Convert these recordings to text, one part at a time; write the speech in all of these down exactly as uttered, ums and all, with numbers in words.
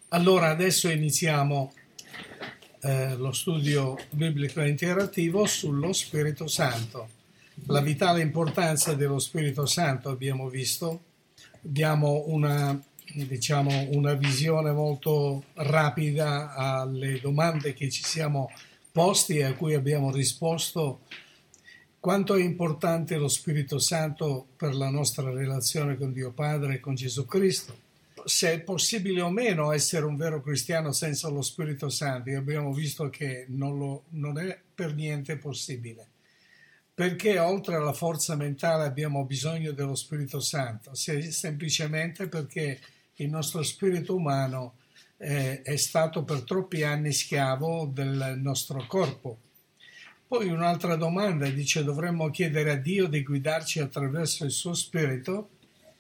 Allora, adesso iniziamo eh, lo studio biblico interattivo sullo Spirito Santo. La vitale importanza dello Spirito Santo abbiamo visto, abbiamo una, diciamo, una visione molto rapida alle domande che ci siamo posti e a cui abbiamo risposto. Quanto è importante lo Spirito Santo per la nostra relazione con Dio Padre e con Gesù Cristo? Se è possibile o meno essere un vero cristiano senza lo Spirito Santo, e abbiamo visto che non, lo, non è per niente possibile. Perché oltre alla forza mentale abbiamo bisogno dello Spirito Santo? Se, semplicemente perché il nostro spirito umano eh, è stato per troppi anni schiavo del nostro corpo. Poi un'altra domanda dice: dovremmo chiedere a Dio di guidarci attraverso il suo Spirito?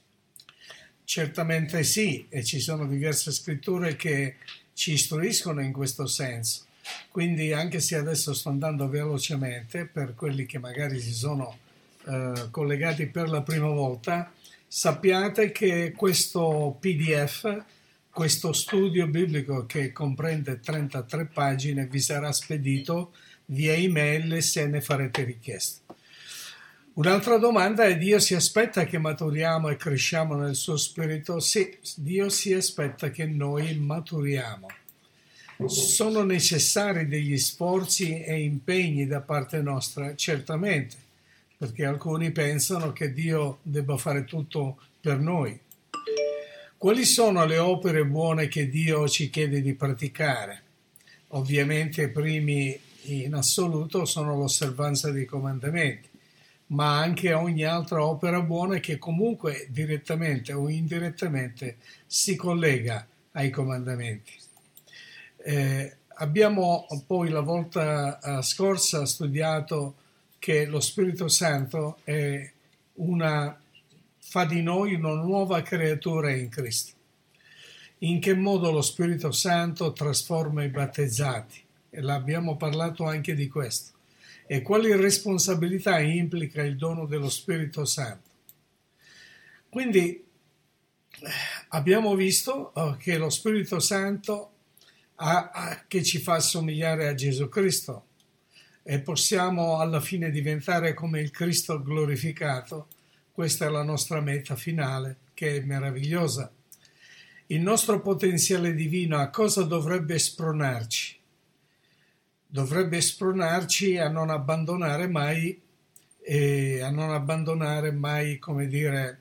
Certamente sì, e ci sono diverse scritture che ci istruiscono in questo senso. Quindi, anche se adesso sto andando velocemente, per quelli che magari si sono eh, collegati per la prima volta, sappiate che questo P D F, questo studio biblico che comprende trentatré pagine, vi sarà spedito via email se ne farete richiesta. Un'altra domanda è: Dio si aspetta che maturiamo e cresciamo nel suo spirito? Sì, Dio si aspetta che noi maturiamo. Sono necessari degli sforzi e impegni da parte nostra? Certamente, perché alcuni pensano che Dio debba fare tutto per noi. Quali sono le opere buone che Dio ci chiede di praticare? Ovviamente i primi in assoluto sono l'osservanza dei comandamenti, ma anche ogni altra opera buona che comunque direttamente o indirettamente si collega ai comandamenti. Eh, abbiamo poi la volta scorsa studiato che lo Spirito Santo è una, fa di noi una nuova creatura in Cristo. In che modo lo Spirito Santo trasforma i battezzati? E l'abbiamo parlato anche di questo. E quali responsabilità implica il dono dello Spirito Santo? Quindi abbiamo visto che lo Spirito Santo ha, ha, che ci fa assomigliare a Gesù Cristo e possiamo alla fine diventare come il Cristo glorificato. Questa è la nostra meta finale, che è meravigliosa. Il nostro potenziale divino a cosa dovrebbe spronarci? Dovrebbe spronarci a non abbandonare mai, eh, a non abbandonare mai, come dire,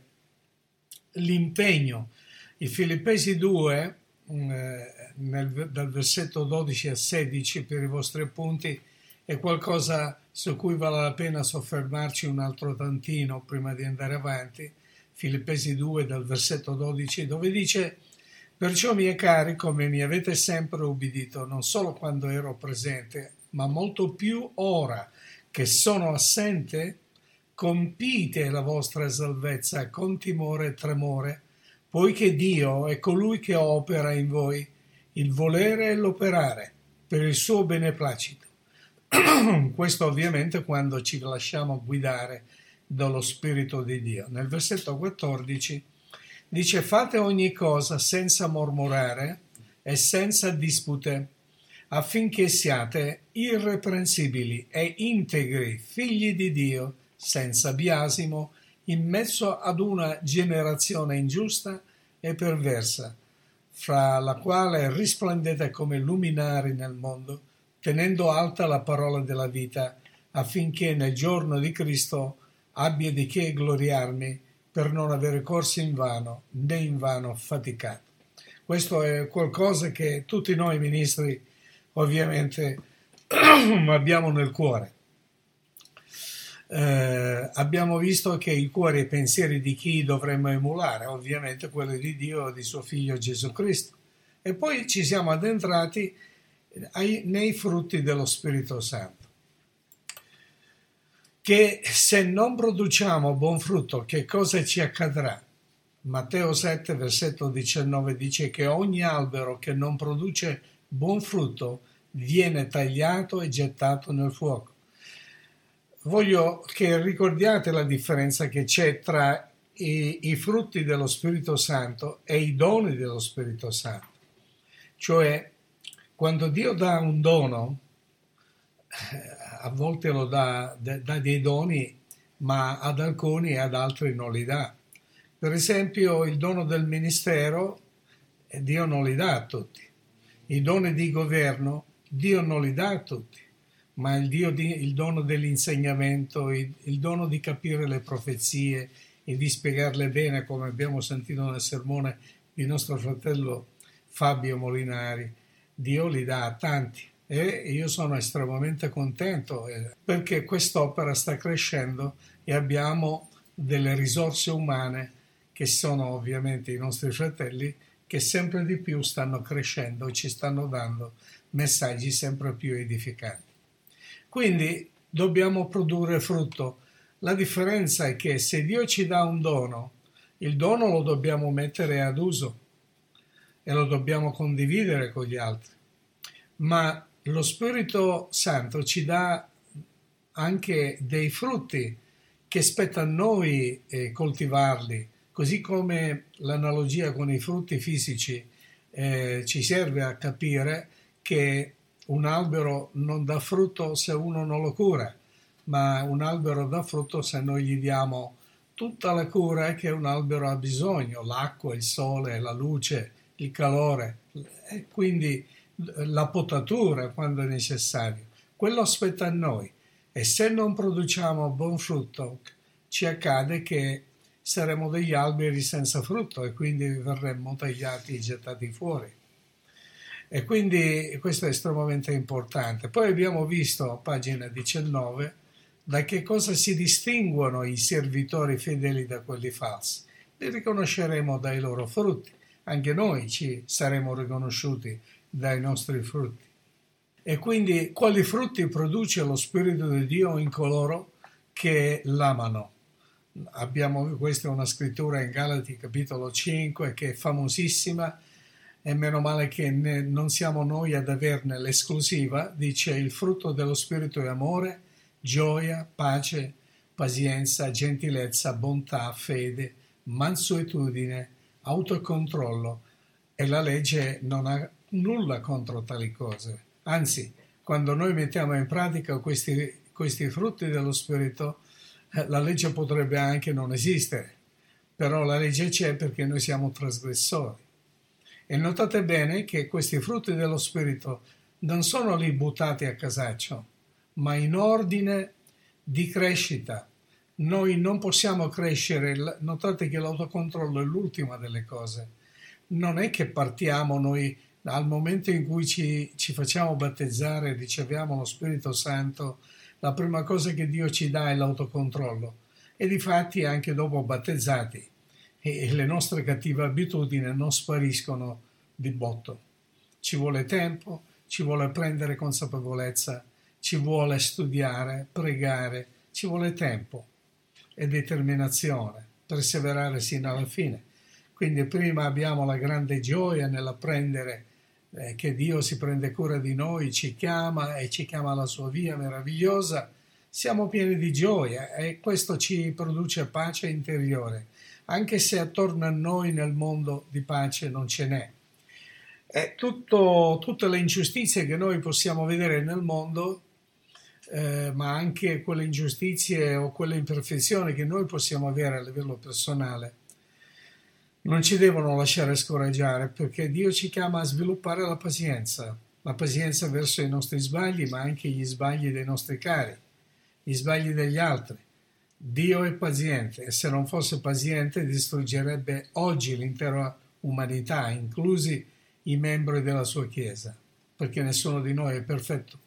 l'impegno. I Filippesi due, eh, nel, dal versetto dodici a sedici, per i vostri appunti, è qualcosa su cui vale la pena soffermarci un altro tantino prima di andare avanti. Filippesi due, dal versetto dodici, dove dice: perciò, miei cari, come mi avete sempre ubbidito, non solo quando ero presente, ma molto più ora che sono assente, compite la vostra salvezza con timore e tremore, poiché Dio è colui che opera in voi il volere e l'operare per il suo beneplacito. Questo ovviamente quando ci lasciamo guidare dallo Spirito di Dio. Nel versetto quattordici dice: fate ogni cosa senza mormorare e senza dispute, affinché siate irreprensibili e integri, figli di Dio, senza biasimo, in mezzo ad una generazione ingiusta e perversa, fra la quale risplendete come luminari nel mondo, tenendo alta la parola della vita, affinché nel giorno di Cristo abbia di che gloriarmi, per non avere corso in vano, né in vano faticato. Questo è qualcosa che tutti noi ministri ovviamente abbiamo nel cuore. Eh, abbiamo visto che i cuori e i pensieri di chi dovremmo emulare, ovviamente quelli di Dio e di suo Figlio Gesù Cristo. E poi ci siamo addentrati ai, nei frutti dello Spirito Santo. Che se non produciamo buon frutto, che cosa ci accadrà? Matteo sette, versetto diciannove dice che ogni albero che non produce buon frutto viene tagliato e gettato nel fuoco. Voglio che ricordiate la differenza che c'è tra i, i frutti dello Spirito Santo e i doni dello Spirito Santo. Cioè, quando Dio dà un dono, a volte lo dà, dà dei doni, ma ad alcuni e ad altri non li dà. Per esempio, il dono del ministero, Dio non li dà a tutti. I doni di governo, Dio non li dà a tutti. Ma il, Dio di, il dono dell'insegnamento, il, il dono di capire le profezie e di spiegarle bene, come abbiamo sentito nel sermone di nostro fratello Fabio Molinari, Dio li dà a tanti. E io sono estremamente contento perché quest'opera sta crescendo e abbiamo delle risorse umane che sono ovviamente i nostri fratelli che sempre di più stanno crescendo e ci stanno dando messaggi sempre più edificanti. Quindi dobbiamo produrre frutto. La differenza è che se Dio ci dà un dono, il dono lo dobbiamo mettere ad uso e lo dobbiamo condividere con gli altri. Ma lo Spirito Santo ci dà anche dei frutti che spetta a noi eh, coltivarli, così come l'analogia con i frutti fisici eh, ci serve a capire che un albero non dà frutto se uno non lo cura, ma un albero dà frutto se noi gli diamo tutta la cura che un albero ha bisogno, l'acqua, il sole, la luce, il calore, e quindi la potatura quando è necessario. Quello aspetta a noi e se non produciamo buon frutto ci accade che saremo degli alberi senza frutto e quindi verremo tagliati e gettati fuori. E quindi questo è estremamente importante. Poi abbiamo visto a pagina diciannove da che cosa si distinguono i servitori fedeli da quelli falsi. Li riconosceremo dai loro frutti. Anche noi ci saremo riconosciuti dai nostri frutti. E quindi quali frutti produce lo Spirito di Dio in coloro che l'amano? Abbiamo, questa è una scrittura in Galati capitolo cinque che è famosissima e meno male che ne, non siamo noi ad averne l'esclusiva. Dice: il frutto dello Spirito è amore, gioia, pace, pazienza, gentilezza, bontà, fede, mansuetudine, autocontrollo, e la legge non ha nulla contro tali cose. Anzi, quando noi mettiamo in pratica questi, questi frutti dello Spirito, la legge potrebbe anche non esistere, però la legge c'è perché noi siamo trasgressori. E notate bene che questi frutti dello Spirito non sono lì buttati a casaccio, ma in ordine di crescita. Noi non possiamo crescere, notate che l'autocontrollo è l'ultima delle cose. Non è che partiamo noi al momento in cui ci, ci facciamo battezzare e riceviamo lo Spirito Santo, la prima cosa che Dio ci dà è l'autocontrollo. E difatti anche dopo battezzati e le nostre cattive abitudini non spariscono di botto. Ci vuole tempo, ci vuole prendere consapevolezza, ci vuole studiare, pregare, ci vuole tempo e determinazione, perseverare sino alla fine. Quindi prima abbiamo la grande gioia nell'apprendere eh, che Dio si prende cura di noi, ci chiama e ci chiama alla sua via meravigliosa. Siamo pieni di gioia e questo ci produce pace interiore, anche se attorno a noi nel mondo di pace non ce n'è. E tutto, tutte le ingiustizie che noi possiamo vedere nel mondo, eh, ma anche quelle ingiustizie o quelle imperfezioni che noi possiamo avere a livello personale, non ci devono lasciare scoraggiare, perché Dio ci chiama a sviluppare la pazienza, la pazienza verso i nostri sbagli, ma anche gli sbagli dei nostri cari, gli sbagli degli altri. Dio è paziente e se non fosse paziente distruggerebbe oggi l'intera umanità, inclusi i membri della sua Chiesa, perché nessuno di noi è perfetto.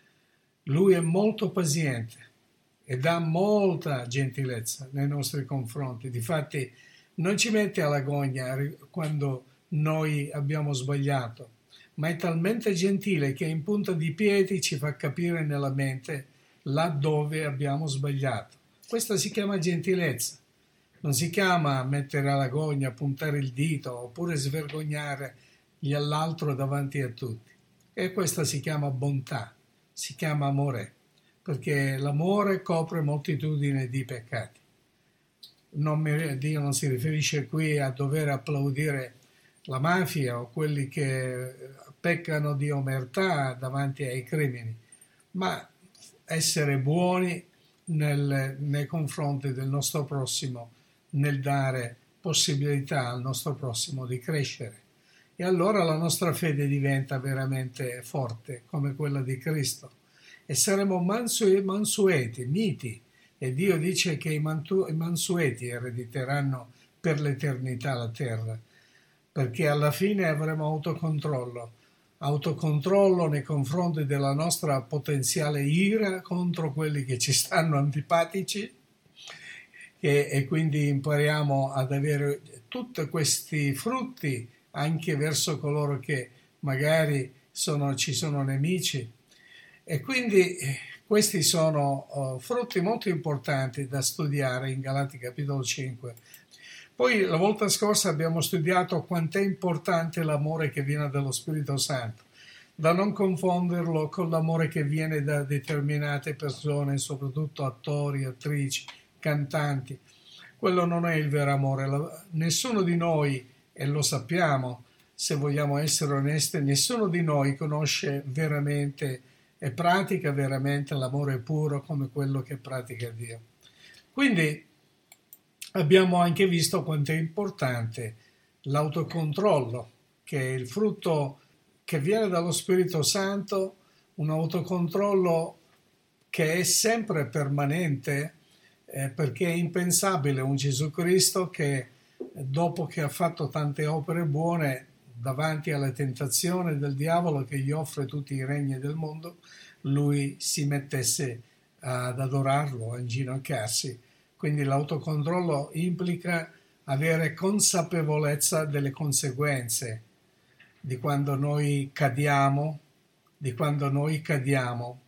Lui è molto paziente e dà molta gentilezza nei nostri confronti. Difatti non ci mette alla gogna quando noi abbiamo sbagliato, ma è talmente gentile che in punta di piedi ci fa capire nella mente laddove abbiamo sbagliato. Questa si chiama gentilezza. Non si chiama mettere alla gogna, puntare il dito oppure svergognare l'altro davanti a tutti. E questa si chiama bontà, si chiama amore, perché l'amore copre moltitudine di peccati. Non mi, Dio non si riferisce qui a dover applaudire la mafia o quelli che peccano di omertà davanti ai crimini, ma essere buoni nel, nei confronti del nostro prossimo, nel dare possibilità al nostro prossimo di crescere. E allora la nostra fede diventa veramente forte, come quella di Cristo. E saremo mansu- mansueti, miti. E Dio dice che i, mantu- i mansueti erediteranno per l'eternità la terra, perché alla fine avremo autocontrollo. Autocontrollo nei confronti della nostra potenziale ira contro quelli che ci stanno antipatici, e, e quindi impariamo ad avere tutti questi frutti anche verso coloro che magari sono, ci sono nemici. E quindi eh, questi sono uh, frutti molto importanti da studiare in Galati capitolo cinque. Poi la volta scorsa abbiamo studiato quanto è importante l'amore che viene dallo Spirito Santo, da non confonderlo con l'amore che viene da determinate persone, soprattutto attori, attrici, cantanti. Quello non è il vero amore. La, nessuno di noi, e lo sappiamo, se vogliamo essere onesti, nessuno di noi conosce veramente e pratica veramente l'amore puro come quello che pratica Dio. Quindi abbiamo anche visto quanto è importante l'autocontrollo, che è il frutto che viene dallo Spirito Santo, un autocontrollo che è sempre permanente, eh, perché è impensabile un Gesù Cristo che dopo che ha fatto tante opere buone davanti alla tentazione del diavolo che gli offre tutti i regni del mondo, lui si mettesse ad adorarlo, a inginocchiarsi. Quindi l'autocontrollo implica avere consapevolezza delle conseguenze di quando noi cadiamo, di quando noi cadiamo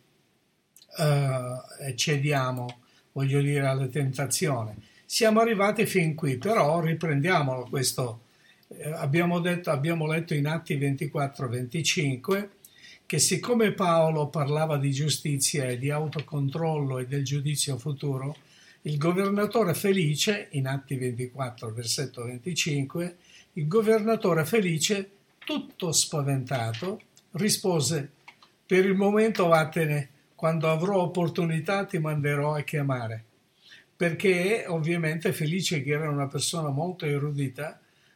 eh, e cediamo, voglio dire, alla tentazione. Siamo arrivati fin qui, però riprendiamolo questo. Eh, abbiamo, detto, abbiamo letto in Atti ventiquattro venticinque che siccome Paolo parlava di giustizia e di autocontrollo e del giudizio futuro, il governatore Felice, in Atti ventiquattro versetto venticinque, il governatore Felice, tutto spaventato, rispose: per il momento vattene, quando avrò opportunità ti manderò a chiamare. Perché ovviamente Felice, che era una persona molto erudita,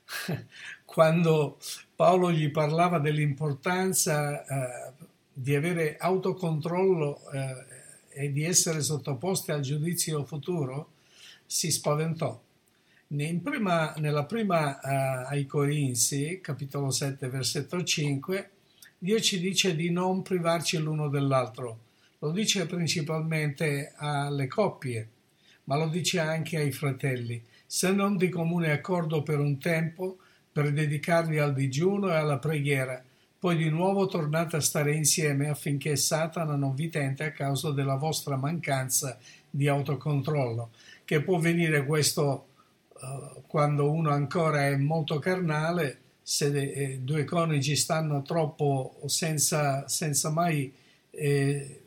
quando Paolo gli parlava dell'importanza eh, di avere autocontrollo eh, e di essere sottoposti al giudizio futuro, si spaventò. In prima, nella prima uh, ai Corinzi, capitolo sette, versetto cinque, Dio ci dice di non privarci l'uno dell'altro. Lo dice principalmente alle coppie, ma lo dice anche ai fratelli, se non di comune accordo per un tempo, per dedicarvi al digiuno e alla preghiera, poi di nuovo tornate a stare insieme affinché Satana non vi tenti a causa della vostra mancanza di autocontrollo, che può venire questo uh, quando uno ancora è molto carnale, se eh, due coniugi stanno troppo senza, senza mai eh,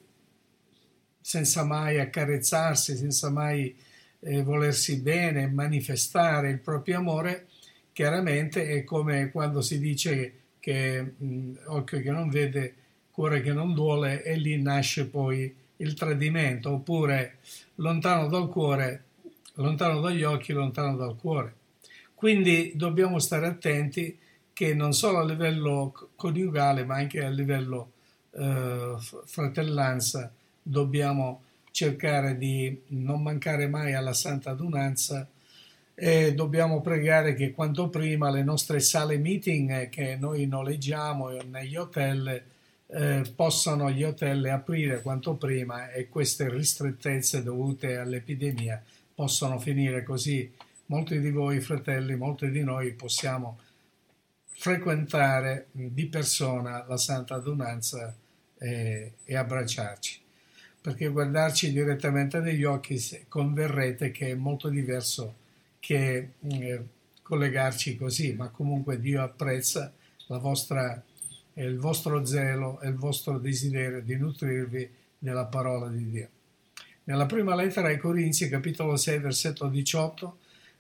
senza mai accarezzarsi, senza mai eh, volersi bene, manifestare il proprio amore, chiaramente è come quando si dice che mh, occhio che non vede, cuore che non duole, e lì nasce poi il tradimento, oppure lontano dal cuore, lontano dagli occhi, lontano dal cuore. Quindi dobbiamo stare attenti che non solo a livello coniugale, ma anche a livello eh, fratellanza, dobbiamo cercare di non mancare mai alla Santa Adunanza e dobbiamo pregare che quanto prima le nostre sale meeting che noi noleggiamo negli hotel eh, possano gli hotel aprire quanto prima e queste ristrettezze dovute all'epidemia possano finire, così molti di voi fratelli, molti di noi possiamo frequentare di persona la Santa Adunanza e, e abbracciarci, perché guardarci direttamente negli occhi converrete che è molto diverso che eh, collegarci così, ma comunque Dio apprezza la vostra, eh, il vostro zelo e il vostro desiderio di nutrirvi della parola di Dio. Nella prima lettera ai Corinzi, capitolo sei, versetto diciotto,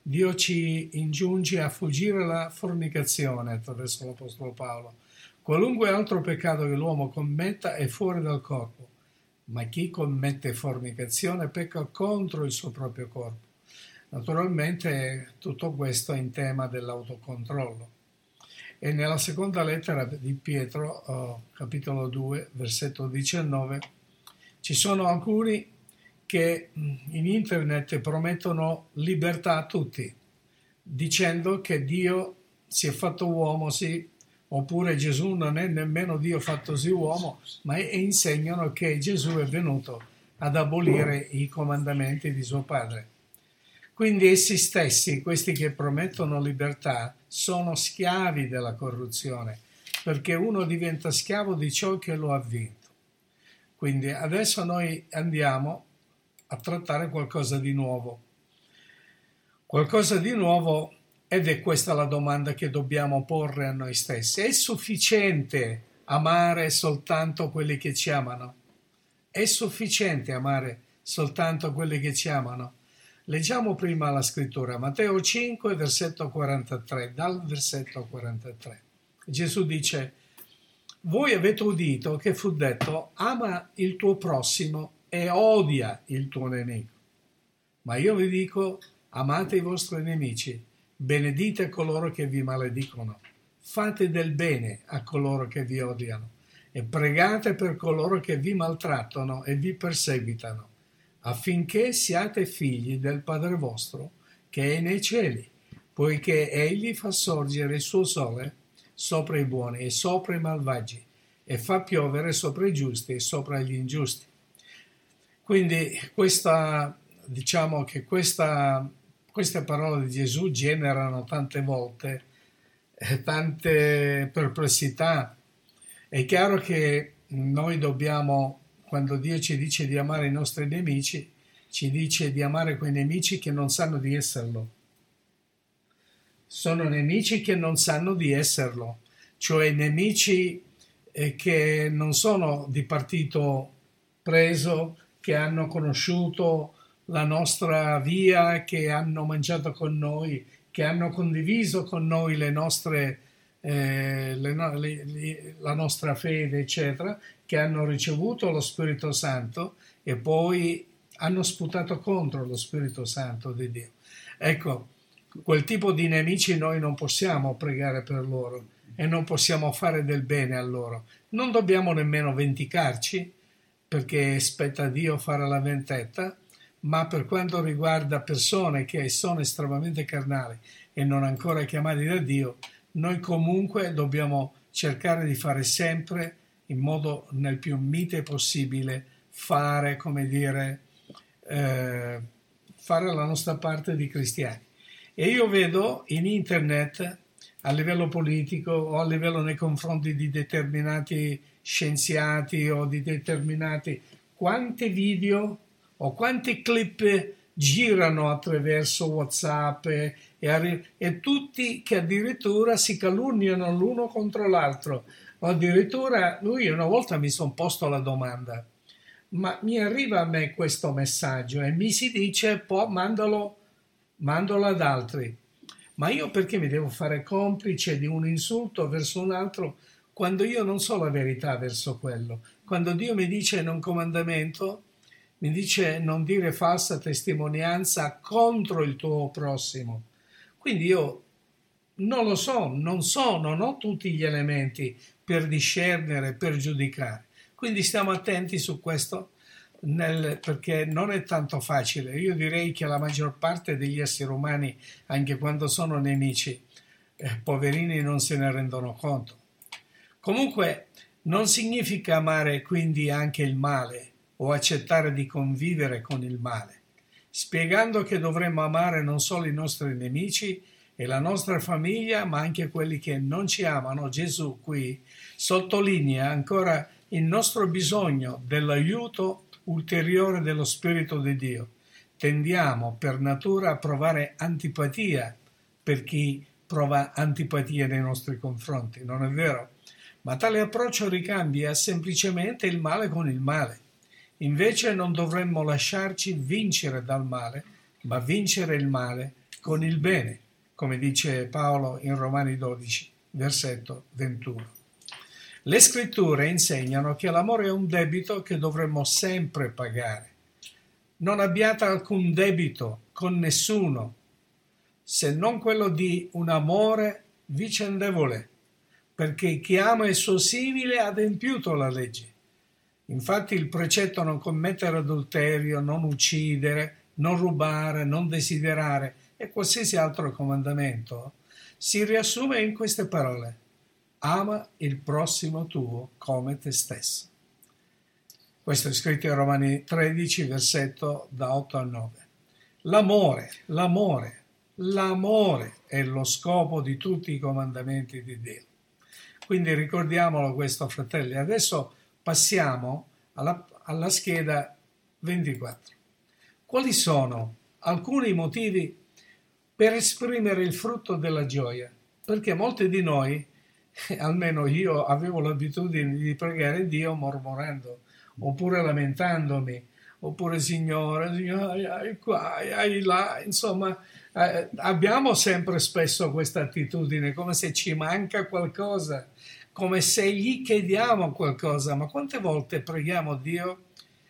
Dio ci ingiunge a fuggire la fornicazione, attraverso l'Apostolo Paolo. Qualunque altro peccato che l'uomo commetta è fuori dal corpo, ma chi commette fornicazione pecca contro il suo proprio corpo. Naturalmente tutto questo è in tema dell'autocontrollo. E nella seconda lettera di Pietro, oh, capitolo due, versetto diciannove, ci sono alcuni che in internet promettono libertà a tutti, dicendo che Dio si è fatto uomo, sì, oppure Gesù non è nemmeno Dio fattosi uomo, ma insegnano che Gesù è venuto ad abolire i comandamenti di suo padre. Quindi essi stessi, questi che promettono libertà, sono schiavi della corruzione, perché uno diventa schiavo di ciò che lo ha vinto. Quindi adesso noi andiamo a trattare qualcosa di nuovo. Qualcosa di nuovo. Ed è questa la domanda che dobbiamo porre a noi stessi. È sufficiente amare soltanto quelli che ci amano? È sufficiente amare soltanto quelli che ci amano? Leggiamo prima la scrittura, Matteo cinque, versetto quarantatré, dal versetto quarantatré. Gesù dice: voi avete udito che fu detto, ama il tuo prossimo e odia il tuo nemico. Ma io vi dico, amate i vostri nemici, benedite coloro che vi maledicono, fate del bene a coloro che vi odiano e pregate per coloro che vi maltrattano e vi perseguitano, affinché siate figli del Padre vostro che è nei cieli, poiché egli fa sorgere il suo sole sopra i buoni e sopra i malvagi e fa piovere sopra i giusti e sopra gli ingiusti. Quindi questa, diciamo che questa Queste parole di Gesù generano tante volte eh, tante perplessità. È chiaro che noi dobbiamo, quando Dio ci dice di amare i nostri nemici, ci dice di amare quei nemici che non sanno di esserlo. Sono nemici che non sanno di esserlo, cioè nemici eh, che non sono di partito preso, che hanno conosciuto la nostra via, che hanno mangiato con noi, che hanno condiviso con noi le nostre, eh, le, le, le, la nostra fede, eccetera, che hanno ricevuto lo Spirito Santo e poi hanno sputato contro lo Spirito Santo di Dio. Ecco, quel tipo di nemici noi non possiamo pregare per loro e non possiamo fare del bene a loro. Non dobbiamo nemmeno vendicarci, perché spetta a Dio fare la vendetta, ma per quanto riguarda persone che sono estremamente carnali e non ancora chiamati da Dio, noi comunque dobbiamo cercare di fare sempre in modo nel più mite possibile, fare, come dire, eh, fare la nostra parte di cristiani. E io vedo in internet, a livello politico o a livello nei confronti di determinati scienziati o di determinati, quanti video o quanti clip girano attraverso WhatsApp e, e, arri- e tutti che addirittura si calunniano l'uno contro l'altro. O addirittura lui una volta mi sono posto la domanda: ma mi arriva a me questo messaggio e mi si dice poi mandalo, mandalo ad altri, ma io perché mi devo fare complice di un insulto verso un altro quando io non so la verità verso quello? Quando Dio mi dice in un comandamento, mi dice non dire falsa testimonianza contro il tuo prossimo. Quindi io non lo so, non so, non ho tutti gli elementi per discernere, per giudicare. Quindi stiamo attenti su questo, nel, perché non è tanto facile. Io direi che la maggior parte degli esseri umani, anche quando sono nemici, eh, poverini non se ne rendono conto. Comunque non significa amare quindi anche il male o accettare di convivere con il male, spiegando che dovremmo amare non solo i nostri nemici e la nostra famiglia, ma anche quelli che non ci amano. Gesù qui sottolinea ancora il nostro bisogno dell'aiuto ulteriore dello Spirito di Dio. Tendiamo per natura a provare antipatia per chi prova antipatia nei nostri confronti, non è vero? Ma tale approccio ricambia semplicemente il male con il male. Invece non dovremmo lasciarci vincere dal male, ma vincere il male con il bene, come dice Paolo in Romani dodici, versetto ventuno. Le scritture insegnano che l'amore è un debito che dovremmo sempre pagare. Non abbiate alcun debito con nessuno, se non quello di un amore vicendevole, perché chi ama il suo simile ha adempiuto la legge. Infatti il precetto non commettere adulterio, non uccidere, non rubare, non desiderare e qualsiasi altro comandamento si riassume in queste parole: ama il prossimo tuo come te stesso. Questo è scritto in Romani tredici, versetto da otto a nove. L'amore, l'amore, l'amore è lo scopo di tutti i comandamenti di Dio. Quindi ricordiamolo questo, fratelli. Adesso passiamo alla, alla scheda ventiquattro. Quali sono alcuni motivi per esprimere il frutto della gioia? Perché molti di noi, almeno io, avevo l'abitudine di pregare Dio mormorando, oppure lamentandomi, oppure Signore, Signore, hai qua, hai là, insomma, eh, abbiamo sempre spesso questa attitudine, come se ci manca qualcosa, come se gli chiediamo qualcosa. Ma quante volte preghiamo Dio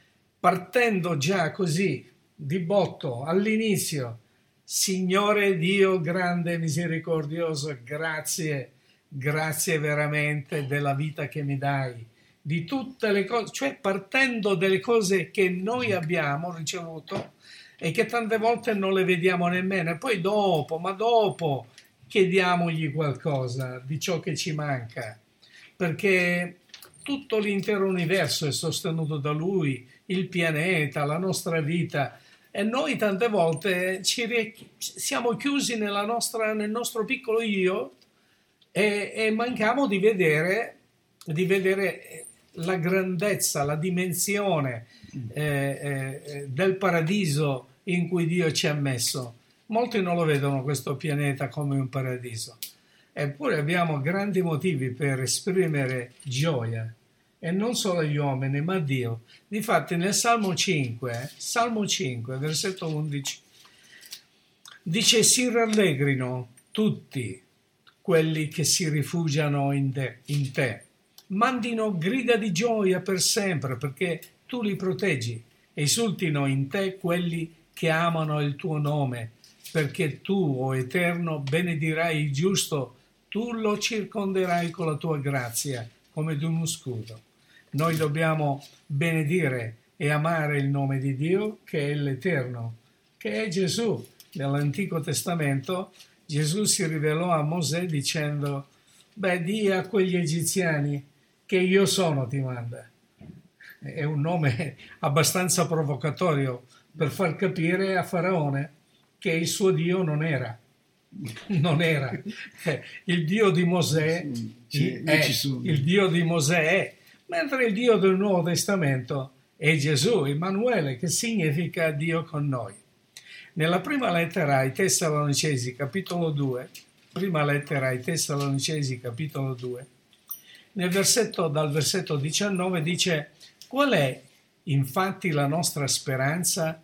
partendo già così, di botto, all'inizio: Signore Dio grande e misericordioso, grazie, grazie veramente della vita che mi dai, di tutte le cose, cioè partendo delle cose che noi abbiamo ricevuto e che tante volte non le vediamo nemmeno, e poi dopo, ma dopo chiediamogli qualcosa di ciò che ci manca, perché tutto l'intero universo è sostenuto da Lui, il pianeta, la nostra vita, e noi tante volte ci rie- siamo chiusi nella nostra, nel nostro piccolo io e, e manchiamo di vedere, di vedere la grandezza, la dimensione eh, eh, del paradiso in cui Dio ci ha messo. Molti non lo vedono questo pianeta come un paradiso, eppure abbiamo grandi motivi per esprimere gioia, e non solo agli uomini ma a Dio. Difatti nel Salmo cinque, Salmo cinque, versetto undici, dice: si rallegrino tutti quelli che si rifugiano in te, in te. Mandino grida di gioia per sempre, perché tu li proteggi. Esultino in te quelli che amano il tuo nome, perché tu, o Eterno, benedirai il giusto, tu lo circonderai con la tua grazia, come di uno scudo. Noi dobbiamo benedire e amare il nome di Dio, che è l'Eterno, che è Gesù. Nell'Antico Testamento Gesù si rivelò a Mosè dicendo: beh, di a quegli egiziani che io sono ti manda. È un nome abbastanza provocatorio per far capire a Faraone che il suo Dio non era. Non era. Il Dio di Mosè è, il Dio di Mosè è, mentre il Dio del Nuovo Testamento è Gesù, Emanuele, che significa Dio con noi. Nella prima lettera ai Tessalonicesi, capitolo due, prima lettera ai Tessalonicesi, capitolo due, nel versetto, dal versetto diciannove dice: qual è infatti la nostra speranza,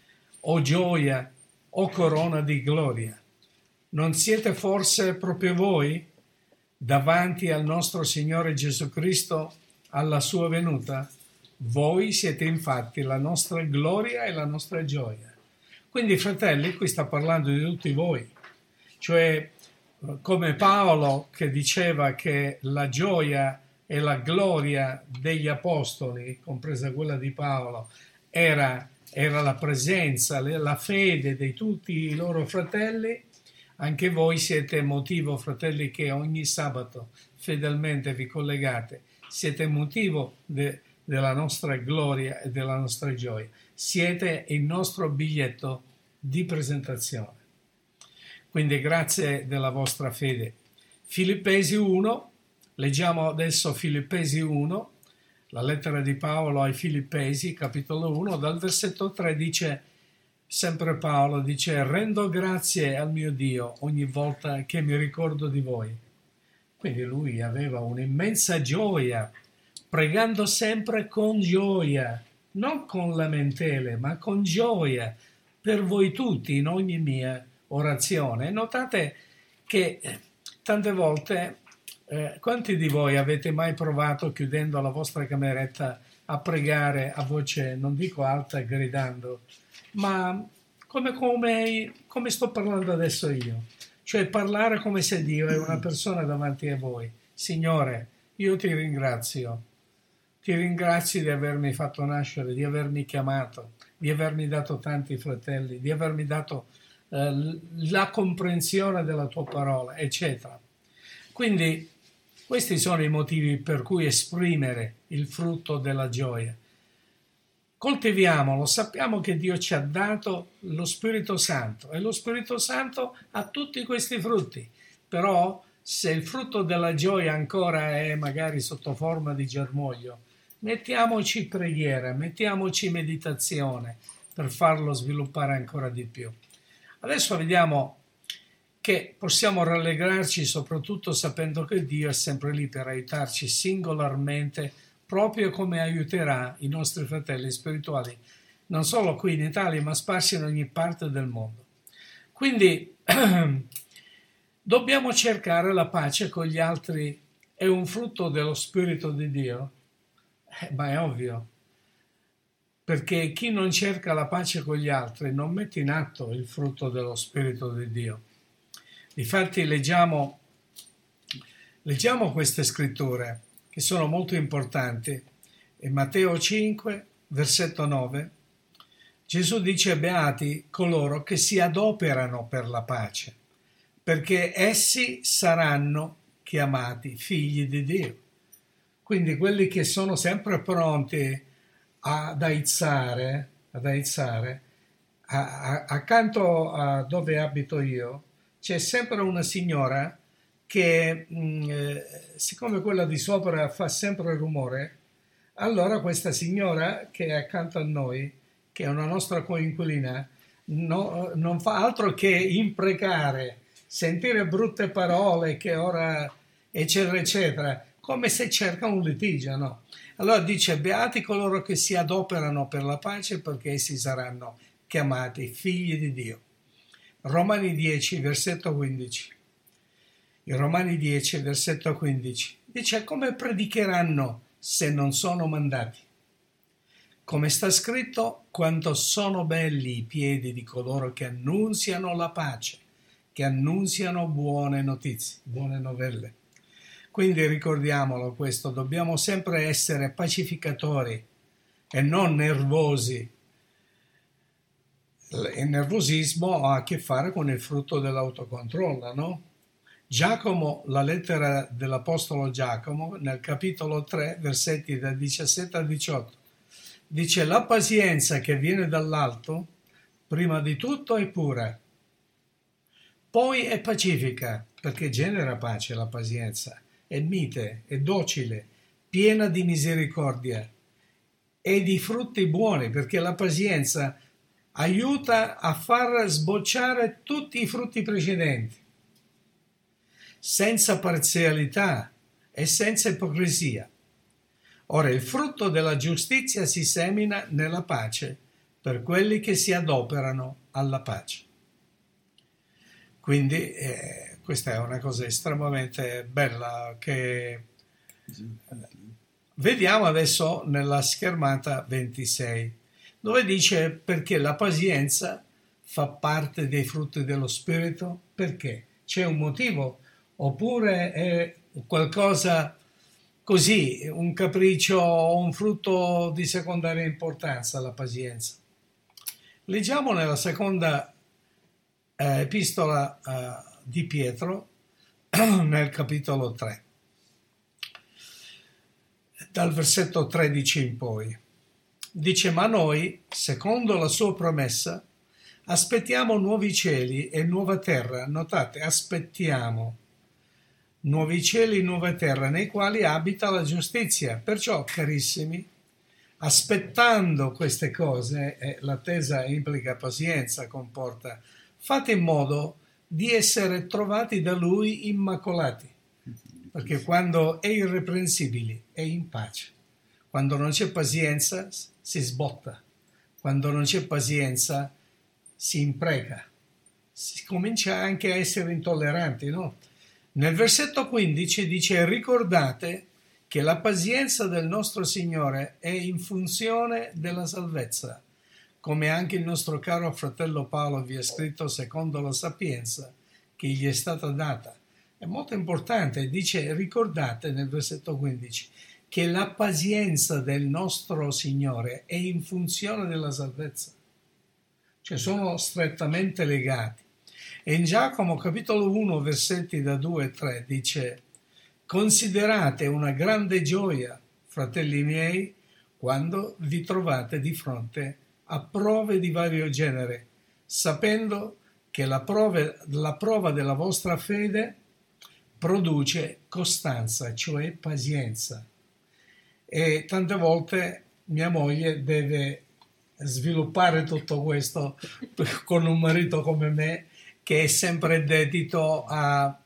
o gioia, o corona di gloria? Non siete forse proprio voi davanti al nostro Signore Gesù Cristo alla sua venuta? Voi siete infatti la nostra gloria e la nostra gioia. Quindi, fratelli, qui sta parlando di tutti voi, cioè come Paolo, che diceva che la gioia e la gloria degli apostoli, compresa quella di Paolo, era, era la presenza, la fede di tutti i loro fratelli. Anche voi siete motivo, fratelli, che ogni sabato fedelmente vi collegate, siete motivo de, della nostra gloria e della nostra gioia. Siete il nostro biglietto di presentazione. Quindi grazie della vostra fede. Filippesi uno, leggiamo adesso Filippesi uno, la lettera di Paolo ai Filippesi, capitolo uno, dal versetto tre dice, sempre Paolo dice: rendo grazie al mio Dio ogni volta che mi ricordo di voi. Quindi lui aveva un'immensa gioia, pregando sempre con gioia, non con lamentele, ma con gioia, per voi tutti in ogni mia orazione. Notate che tante volte, eh, quanti di voi avete mai provato, chiudendo la vostra cameretta, a pregare a voce, non dico alta, gridando, ma come, come, come sto parlando adesso io? Cioè parlare come se Dio è una persona davanti a voi. Signore, io ti ringrazio. Ti ringrazio di avermi fatto nascere, di avermi chiamato, di avermi dato tanti fratelli, di avermi dato eh, la comprensione della tua parola, eccetera. Quindi questi sono i motivi per cui esprimere il frutto della gioia. Coltiviamolo, sappiamo che Dio ci ha dato lo Spirito Santo e lo Spirito Santo ha tutti questi frutti, però se il frutto della gioia ancora è magari sotto forma di germoglio, mettiamoci preghiera, mettiamoci meditazione per farlo sviluppare ancora di più. Adesso vediamo che possiamo rallegrarci soprattutto sapendo che Dio è sempre lì per aiutarci singolarmente, proprio come aiuterà i nostri fratelli spirituali, non solo qui in Italia, ma sparsi in ogni parte del mondo. Quindi dobbiamo cercare la pace con gli altri, è un frutto dello Spirito di Dio. Eh, ma è ovvio, perché chi non cerca la pace con gli altri non mette in atto il frutto dello Spirito di Dio. Difatti leggiamo, leggiamo queste scritture che sono molto importanti. In Matteo cinque, versetto nove, Gesù dice: beati coloro che si adoperano per la pace, perché essi saranno chiamati figli di Dio. Quindi quelli che sono sempre pronti ad aizzare, ad aizzare a, a, accanto a dove abito io, c'è sempre una signora che, mh, siccome quella di sopra fa sempre rumore, allora questa signora che è accanto a noi, che è una nostra coinquilina, no, non fa altro che imprecare, sentire brutte parole, che ora eccetera eccetera, come se cerca un litigio, no? Allora dice: beati coloro che si adoperano per la pace, perché essi saranno chiamati figli di Dio. Romani dieci, versetto quindici. In Romani dieci, versetto quindici, dice: come predicheranno se non sono mandati? Come sta scritto: quanto sono belli i piedi di coloro che annunziano la pace, che annunziano buone notizie, buone novelle. Quindi ricordiamolo questo, dobbiamo sempre essere pacificatori e non nervosi. Il nervosismo ha a che fare con il frutto dell'autocontrollo, no? Giacomo, la lettera dell'apostolo Giacomo, nel capitolo tre, versetti da diciassette a diciotto, dice: la pazienza che viene dall'alto, prima di tutto è pura, poi è pacifica, perché genera pace la pazienza, è mite, è docile, piena di misericordia e di frutti buoni, perché la pazienza aiuta a far sbocciare tutti i frutti precedenti, senza parzialità e senza ipocrisia. Ora il frutto della giustizia si semina nella pace per quelli che si adoperano alla pace. Quindi eh, questa è una cosa estremamente bella che vediamo adesso nella schermata ventisei, dove dice: perché la pazienza fa parte dei frutti dello Spirito. Perché? C'è un motivo? Oppure è qualcosa così, un capriccio o un frutto di secondaria importanza la pazienza? Leggiamo nella seconda eh, epistola eh, di Pietro, nel capitolo tre, dal versetto tredici in poi. Dice: ma noi, secondo la sua promessa, aspettiamo nuovi cieli e nuova terra. Notate, aspettiamo nuovi cieli e nuova terra nei quali abita la giustizia. Perciò, carissimi, aspettando queste cose, eh, l'attesa implica pazienza, comporta, fate in modo di essere trovati da Lui immacolati, perché quando è irreprensibili è in pace. Quando non c'è pazienza si sbotta, quando non c'è pazienza si impreca, si comincia anche a essere intolleranti, no? Nel versetto quindici dice: ricordate che la pazienza del nostro Signore è in funzione della salvezza, come anche il nostro caro fratello Paolo vi ha scritto secondo la sapienza che gli è stata data. È molto importante, dice: ricordate nel versetto quindici che la pazienza del nostro Signore è in funzione della salvezza, cioè sono strettamente legati. E in Giacomo capitolo uno versetti da due e tre dice: considerate una grande gioia, fratelli miei, quando vi trovate di fronte a prove di vario genere, sapendo che la prova, la prova della vostra fede produce costanza, cioè pazienza. E tante volte mia moglie deve sviluppare tutto questo con un marito come me, che è sempre dedito a, a,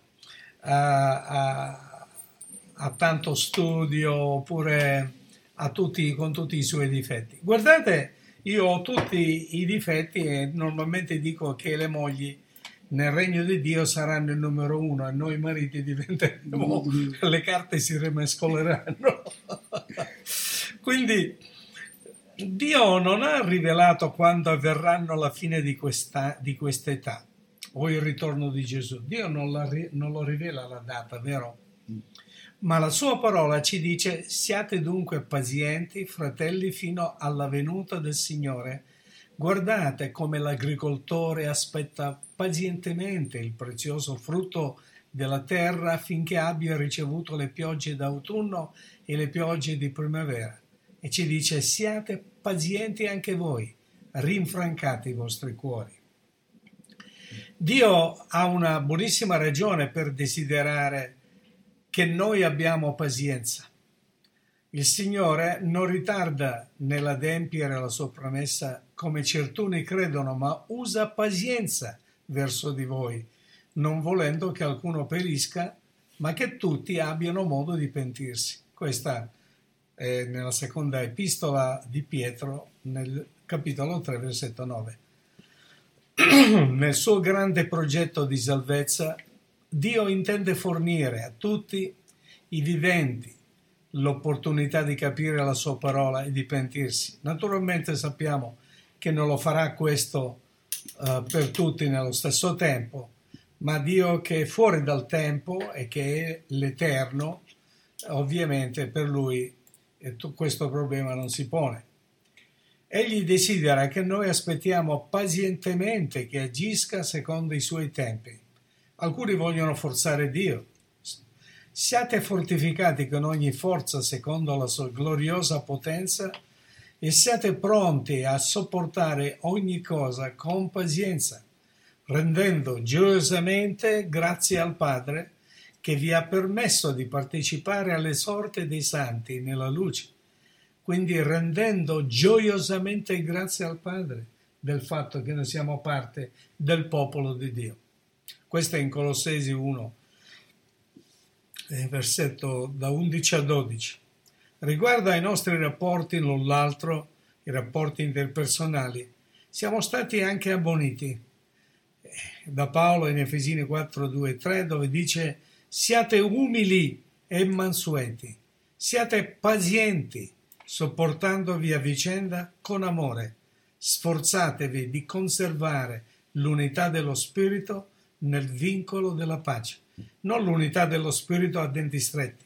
a, a tanto studio, oppure a tutti, con tutti i suoi difetti. Guardate, io ho tutti i difetti e normalmente dico che le mogli nel regno di Dio saranno il numero uno e noi mariti diventeremo, le carte si rimescoleranno. Quindi Dio non ha rivelato quando avverranno la fine di questa, di questa età o il ritorno di Gesù. Dio non, la, non lo rivela la data, vero? Ma la sua parola ci dice: siate dunque pazienti, fratelli, fino alla venuta del Signore. Guardate come l'agricoltore aspetta pazientemente il prezioso frutto della terra affinché abbia ricevuto le piogge d'autunno e le piogge di primavera. E ci dice: siate pazienti anche voi, rinfrancate i vostri cuori. Dio ha una buonissima ragione per desiderare che noi abbiamo pazienza. Il Signore non ritarda nell'adempiere la sua promessa come certuni credono, ma usa pazienza verso di voi, non volendo che alcuno perisca, ma che tutti abbiano modo di pentirsi. Questa è nella seconda epistola di Pietro, nel capitolo tre, versetto nove. Nel suo grande progetto di salvezza, Dio intende fornire a tutti i viventi l'opportunità di capire la sua parola e di pentirsi. Naturalmente sappiamo che non lo farà questo uh, per tutti nello stesso tempo, ma Dio, che è fuori dal tempo e che è l'Eterno, ovviamente per lui eh, questo problema non si pone. Egli desidera che noi aspettiamo pazientemente che agisca secondo i suoi tempi. Alcuni vogliono forzare Dio. Siate fortificati con ogni forza secondo la sua gloriosa potenza e siate pronti a sopportare ogni cosa con pazienza, rendendo gioiosamente grazie al Padre che vi ha permesso di partecipare alle sorti dei santi nella luce. Quindi rendendo gioiosamente grazie al Padre del fatto che noi siamo parte del popolo di Dio. Questo è in Colossesi uno, versetto da undici a dodici. Riguardo ai nostri rapporti l'un l'altro, i rapporti interpersonali, siamo stati anche abboniti da Paolo in Efesini quattro, due e tre, dove dice: siate umili e mansueti, siate pazienti, sopportandovi a vicenda con amore, sforzatevi di conservare l'unità dello spirito nel vincolo della pace, non l'unità dello spirito a denti stretti.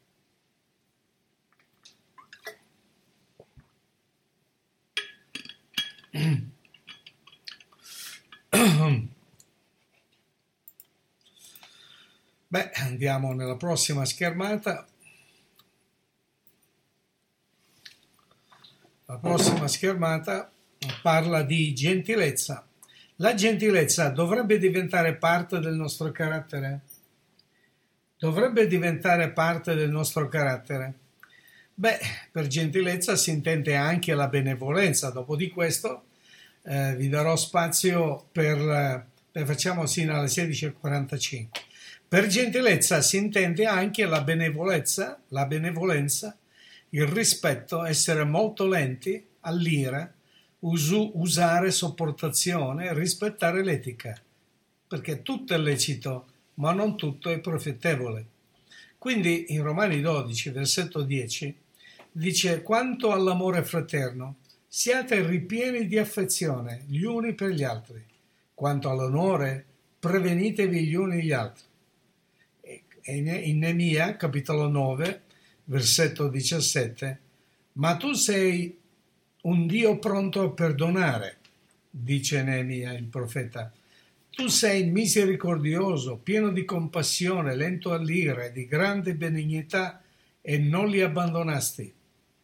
Beh, andiamo nella prossima schermata. La prossima schermata parla di gentilezza. La gentilezza dovrebbe diventare parte del nostro carattere? Dovrebbe diventare parte del nostro carattere? Beh, per gentilezza si intende anche la benevolenza. Dopo di questo eh, vi darò spazio per, per facciamo sino alle sedici e quarantacinque. Per gentilezza si intende anche la benevolenza, la benevolenza, il rispetto, essere molto lenti all'ira, usu, usare sopportazione, rispettare l'etica. perché tutto è lecito, ma non tutto è profittevole. Quindi in Romani dodici, versetto dieci, dice: quanto all'amore fraterno, siate ripieni di affezione gli uni per gli altri. Quanto all'onore, prevenitevi gli uni gli altri. E in Neemia, capitolo nove, versetto diciassette, ma tu sei un Dio pronto a perdonare, dice Neemia il profeta. Tu sei misericordioso, pieno di compassione, lento all'ira, di grande benignità, e non li abbandonasti,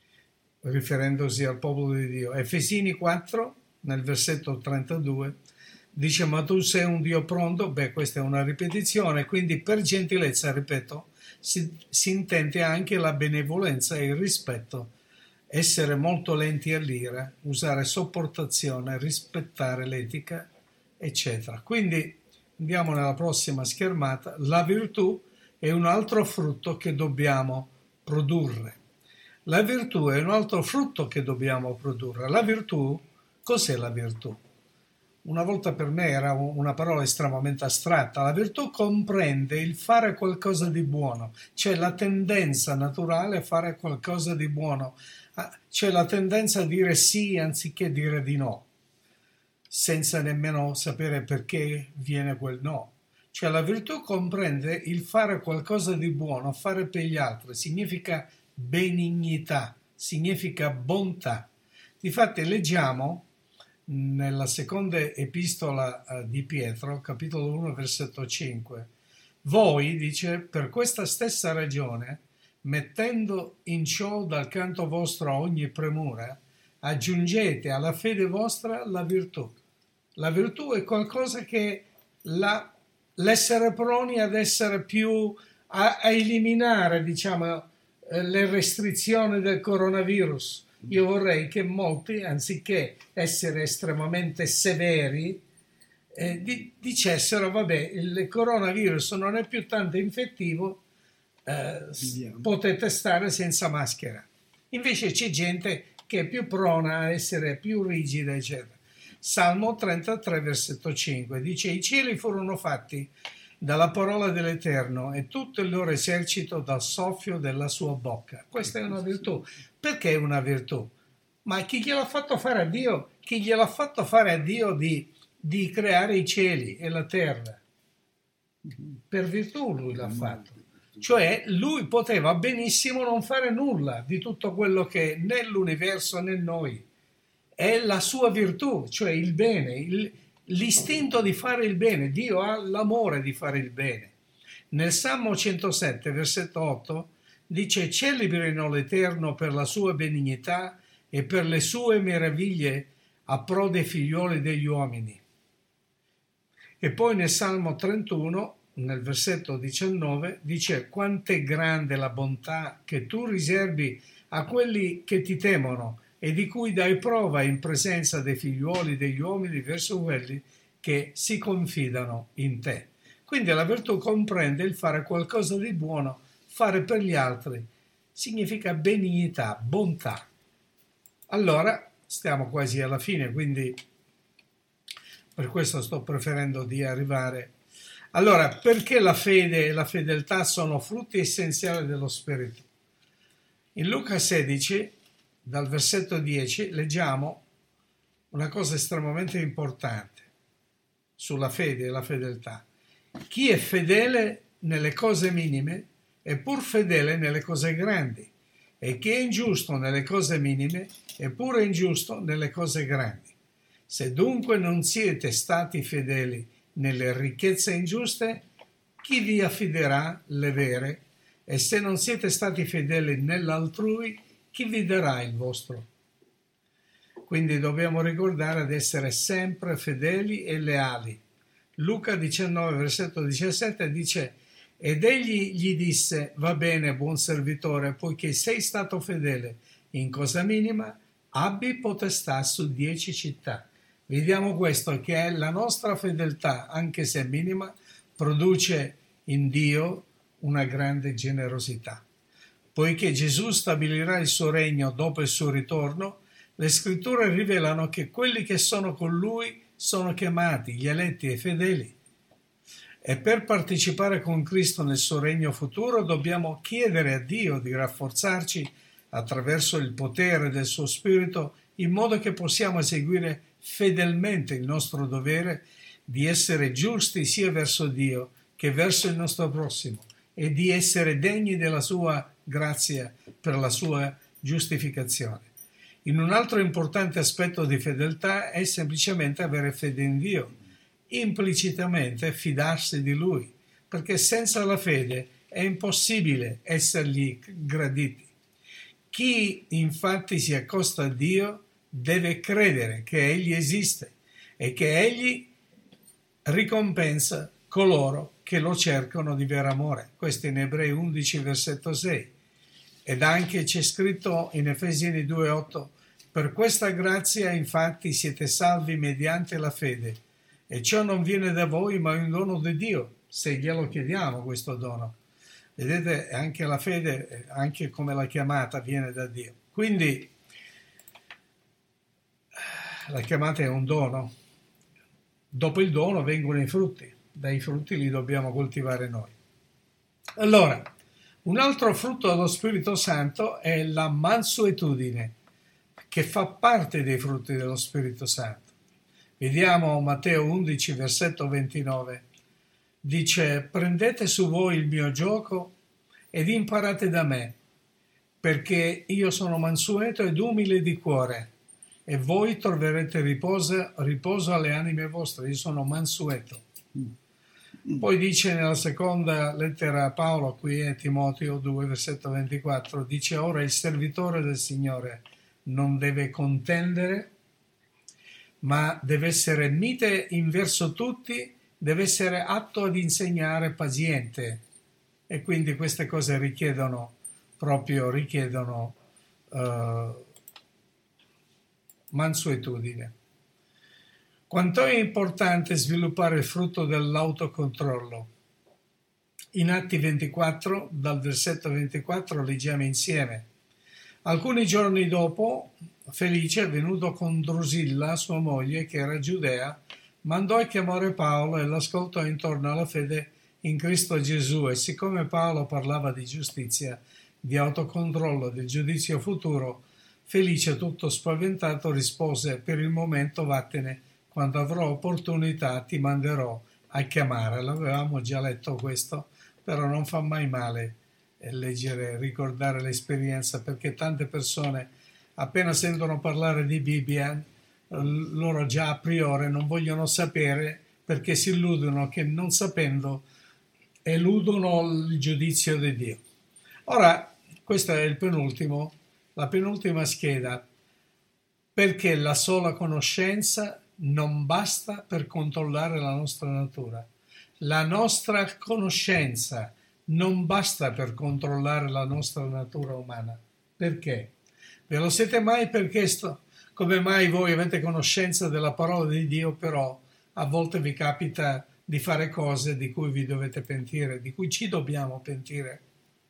riferendosi al popolo di Dio. Efesini quattro, nel versetto trentadue, dice: ma tu sei un Dio pronto. Beh, questa è una ripetizione, quindi per gentilezza, ripeto, si, si intende anche la benevolenza e il rispetto, essere molto lenti all'ira, usare sopportazione, rispettare l'etica, eccetera. Quindi andiamo nella prossima schermata. La virtù è un altro frutto che dobbiamo produrre. La virtù è un altro frutto che dobbiamo produrre. La virtù, cos'è la virtù? Una volta per me era una parola estremamente astratta. La virtù comprende il fare qualcosa di buono, cioè la tendenza naturale a fare qualcosa di buono, cioè la tendenza a dire sì anziché dire di no, senza nemmeno sapere perché viene quel no. Cioè la virtù comprende il fare qualcosa di buono, fare per gli altri, significa benignità, significa bontà. Difatti leggiamo nella seconda epistola di Pietro, capitolo uno, versetto cinque. Voi, dice, per questa stessa ragione, mettendo in ciò dal canto vostro ogni premura, aggiungete alla fede vostra la virtù. La virtù è qualcosa che la, l'essere pronti ad essere più, a, a eliminare, diciamo, le restrizioni del coronavirus. Io vorrei che molti, anziché essere estremamente severi, eh, di, dicessero: vabbè, il coronavirus non è più tanto infettivo, eh, potete stare senza maschera. Invece c'è gente che è più prona a essere più rigida, eccetera. Salmo trentatré, versetto cinque, dice: i cieli furono fatti dalla parola dell'Eterno e tutto il loro esercito dal soffio della sua bocca. Questa è una virtù. Perché è una virtù? Ma chi gliel'ha fatto fare a Dio? Chi gliel'ha fatto fare a Dio di, di creare i cieli e la terra? Per virtù lui l'ha fatto. Cioè lui poteva benissimo non fare nulla di tutto quello che è né l'universo né noi. È la sua virtù, cioè il bene, il, l'istinto di fare il bene. Dio ha l'amore di fare il bene. Nel Salmo centosette, versetto otto, dice: celebrino l'Eterno per la sua benignità e per le sue meraviglie a pro dei figlioli degli uomini. E poi nel Salmo trentuno, nel versetto diciannove, dice: quant'è grande la bontà che tu riservi a quelli che ti temono e di cui dai prova in presenza dei figliuoli degli uomini verso quelli che si confidano in te. Quindi la virtù comprende il fare qualcosa di buono, fare per gli altri, significa benignità, bontà. Allora, stiamo quasi alla fine, quindi per questo sto preferendo di arrivare. Allora, perché la fede e la fedeltà sono frutti essenziali dello Spirito? In Luca sedici, dal versetto dieci, leggiamo una cosa estremamente importante sulla fede e la fedeltà. Chi è fedele nelle cose minime è pur fedele nelle cose grandi, e chi è ingiusto nelle cose minime è pure ingiusto nelle cose grandi. Se dunque non siete stati fedeli nelle ricchezze ingiuste, chi vi affiderà le vere? E se non siete stati fedeli nell'altrui, chi vi darà il vostro? Quindi dobbiamo ricordare di essere sempre fedeli e leali. Luca diciannove, versetto diciassette dice: ed egli gli disse: va bene, buon servitore, poiché sei stato fedele in cosa minima, abbi potestà su dieci città. Vediamo questo, che è la nostra fedeltà, anche se minima, produce in Dio una grande generosità. Poiché Gesù stabilirà il suo regno dopo il suo ritorno, le scritture rivelano che quelli che sono con lui sono chiamati, gli eletti e fedeli. E per partecipare con Cristo nel suo regno futuro dobbiamo chiedere a Dio di rafforzarci attraverso il potere del suo Spirito in modo che possiamo eseguire fedelmente il nostro dovere di essere giusti sia verso Dio che verso il nostro prossimo e di essere degni della sua grazia per la sua giustificazione. In un altro importante aspetto di fedeltà è semplicemente avere fede in Dio, implicitamente fidarsi di Lui, perché senza la fede è impossibile essergli graditi. Chi infatti si accosta a Dio deve credere che Egli esiste e che Egli ricompensa coloro che lo cercano di vero amore. Questo in Ebrei undici, versetto sei. Ed anche c'è scritto in Efesini due otto: per questa grazia infatti siete salvi mediante la fede, e ciò non viene da voi ma è un dono di Dio, se glielo chiediamo questo dono. Vedete, anche la fede, anche come la chiamata, viene da Dio. Quindi la chiamata è un dono. Dopo il dono vengono i frutti. Dai frutti li dobbiamo coltivare noi. Allora, un altro frutto dello Spirito Santo è la mansuetudine, che fa parte dei frutti dello Spirito Santo. Vediamo Matteo undici, versetto ventinove. Dice: prendete su voi il mio gioco ed imparate da me, perché io sono mansueto ed umile di cuore, e voi troverete riposo, riposo alle anime vostre. Io sono mansueto. Poi dice nella seconda lettera a Paolo, qui è Timoteo due, versetto ventiquattro, dice: ora il servitore del Signore non deve contendere, ma deve essere mite in verso tutti, deve essere atto ad insegnare, paziente. E quindi queste cose richiedono, proprio richiedono uh, mansuetudine. Quanto è importante sviluppare il frutto dell'autocontrollo? In Atti ventiquattro, dal versetto ventiquattro, leggiamo insieme: alcuni giorni dopo, Felice, venuto con Drusilla, sua moglie, che era giudea, mandò a chiamare Paolo e l'ascoltò intorno alla fede in Cristo Gesù. E siccome Paolo parlava di giustizia, di autocontrollo, del giudizio futuro, Felice, tutto spaventato, rispose: per il momento vattene, quando avrò opportunità ti manderò a chiamare. L'avevamo già letto questo, però non fa mai male leggere, ricordare l'esperienza, perché tante persone appena sentono parlare di Bibbia, loro già a priori non vogliono sapere, perché si illudono che non sapendo eludono il giudizio di Dio. Ora, questo è il penultimo, la penultima scheda, perché la sola conoscenza non basta per controllare la nostra natura. La nostra conoscenza non basta per controllare la nostra natura umana. Perché? Ve lo siete mai perchiesto? Come mai voi avete conoscenza della parola di Dio, però a volte vi capita di fare cose di cui vi dovete pentire, di cui ci dobbiamo pentire?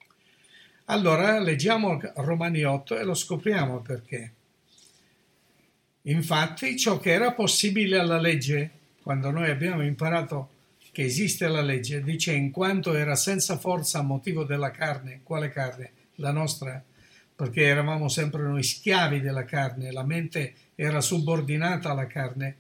Allora leggiamo Romani otto e lo scopriamo perché. Infatti, ciò che era possibile alla legge, quando noi abbiamo imparato che esiste la legge, dice: in quanto era senza forza a motivo della carne. Quale carne? La nostra, perché eravamo sempre noi schiavi della carne, la mente era subordinata alla carne.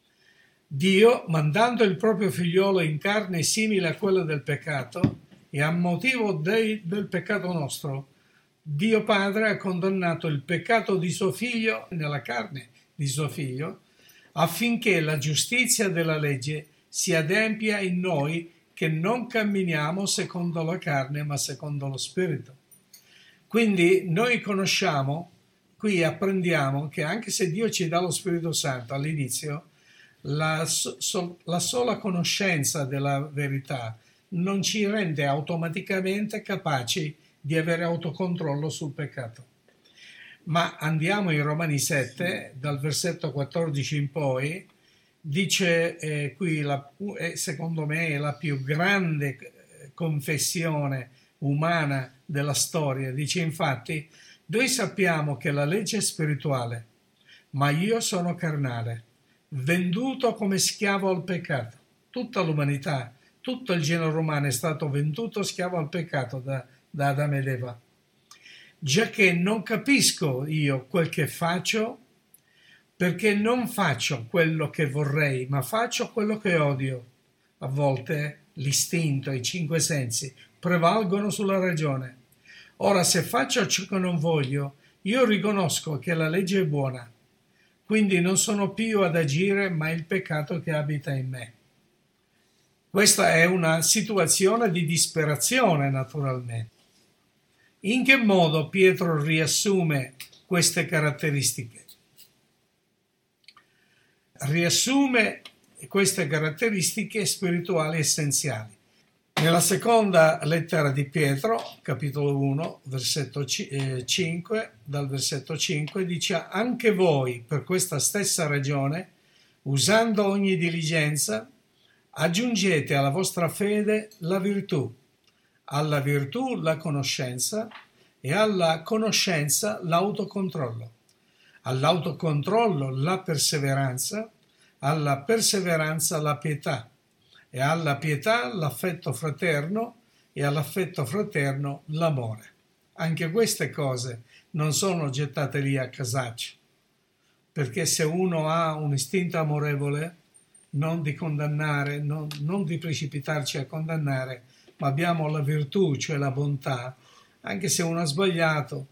Dio, mandando il proprio figliolo in carne simile a quella del peccato, e a motivo dei, del peccato nostro, Dio Padre ha condannato il peccato di suo figlio nella carne di suo figlio, affinché la giustizia della legge si adempia in noi che non camminiamo secondo la carne, ma secondo lo Spirito. Quindi noi conosciamo, qui apprendiamo che anche se Dio ci dà lo Spirito Santo all'inizio, la, so, la sola conoscenza della verità non ci rende automaticamente capaci di avere autocontrollo sul peccato. Ma andiamo in Romani sette, dal versetto quattordici in poi, dice eh, qui, la, eh, secondo me, è la più grande confessione umana della storia. Dice infatti: noi sappiamo che la legge è spirituale, ma io sono carnale, venduto come schiavo al peccato. Tutta l'umanità, tutto il genere umano è stato venduto schiavo al peccato da, da Adamo ed Eva. Giacché non capisco io quel che faccio, perché non faccio quello che vorrei, ma faccio quello che odio. A volte l'istinto, i cinque sensi prevalgono sulla ragione. Ora, se faccio ciò che non voglio, io riconosco che la legge è buona, quindi non sono più ad agire, ma il peccato che abita in me. Questa è una situazione di disperazione, naturalmente. In che modo Pietro riassume queste caratteristiche? Riassume queste caratteristiche spirituali essenziali. Nella seconda lettera di Pietro, capitolo uno, versetto cinque, dal versetto cinque, dice: anche voi, per questa stessa ragione, usando ogni diligenza, aggiungete alla vostra fede la virtù, alla virtù la conoscenza e alla conoscenza l'autocontrollo, all'autocontrollo la perseveranza, alla perseveranza la pietà, e alla pietà l'affetto fraterno e all'affetto fraterno l'amore. Anche queste cose non sono gettate lì a casaccio, perché se uno ha un istinto amorevole, non di condannare, non, non di precipitarci a condannare, ma abbiamo la virtù, cioè la bontà, anche se uno ha sbagliato,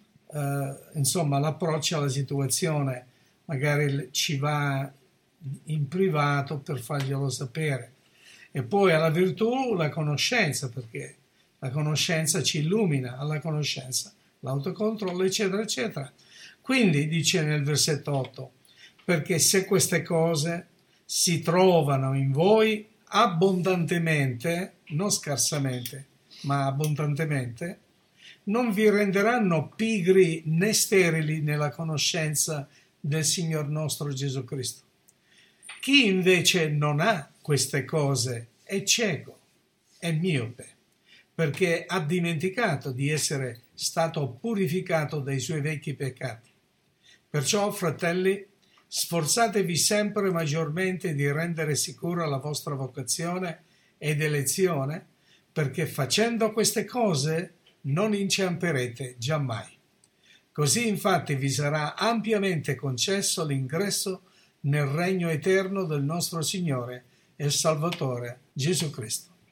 eh, insomma l'approccio alla situazione, magari ci va in privato per farglielo sapere. E poi alla virtù la conoscenza, perché la conoscenza ci illumina, alla conoscenza l'autocontrollo, eccetera, eccetera. Quindi dice nel versetto otto, perché se queste cose si trovano in voi abbondantemente, non scarsamente, ma abbondantemente, non vi renderanno pigri né sterili nella conoscenza del Signor nostro Gesù Cristo. Chi invece non ha queste cose è cieco, è miope, perché ha dimenticato di essere stato purificato dai suoi vecchi peccati. Perciò, fratelli, sforzatevi sempre maggiormente di rendere sicura la vostra vocazione ed elezione, perché facendo queste cose non inciamperete giammai. Così infatti vi sarà ampiamente concesso l'ingresso nel regno eterno del nostro Signore e Salvatore Gesù Cristo.